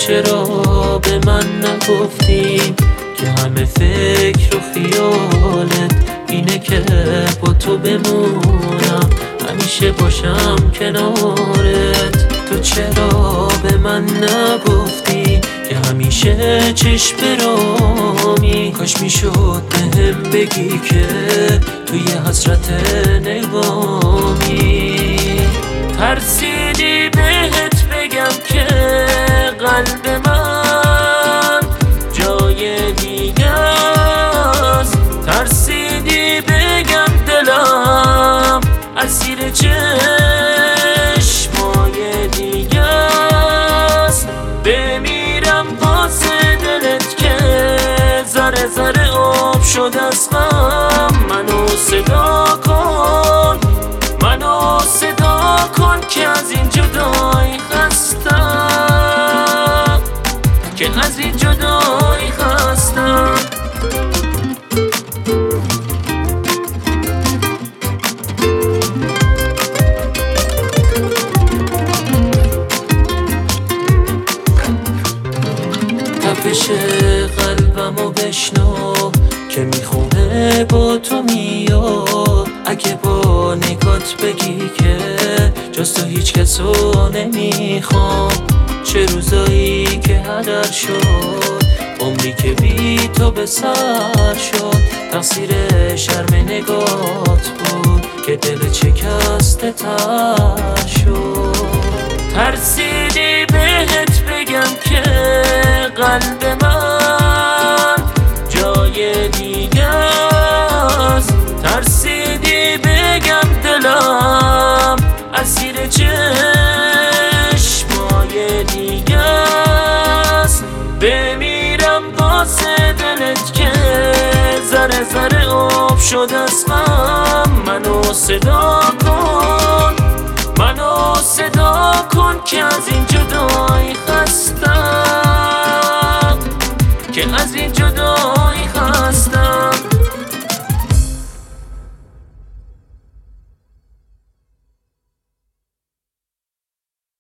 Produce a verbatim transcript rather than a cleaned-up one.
چرا به من نگفتی که همه فکر و خیالت اینه که با تو بمونم، همیشه باشم کنارت. تو چرا به من نگفتی که همیشه چشم برامی؟ کاش میشد بهم بگی که توی حسرت نگامی. ترسیدی بهت بگم که قلب من جای دیگه است، ترسیدی بگم دلم اسیر چشمای دیگه است. بمیرم واسه دلت که ذره ذره آب شد از غم. منو صدا کن، منو صدا کن که از این جدایی خستم، که از این جدایی خستم. تپش قلبمو بشنو که میخونه با تو میاد. اگه با نگات بگی که جز تو هیچ کسو نمیخوام، چه روزایی که هدر شد، عمری که بی تو به سر شد. تقصیر شرم نگات بود که دل شکسته تر شد. ترسیدی بهت بگم که قلب من جای دیگه است، ترسیدی بگم دلم اسیر چشمای دیگه است. بمیرم واسه دلت که ذره ذره آب شد از غم. منو صدا کن، منو صدا کن که از این جدایی خستم، که از این جدایی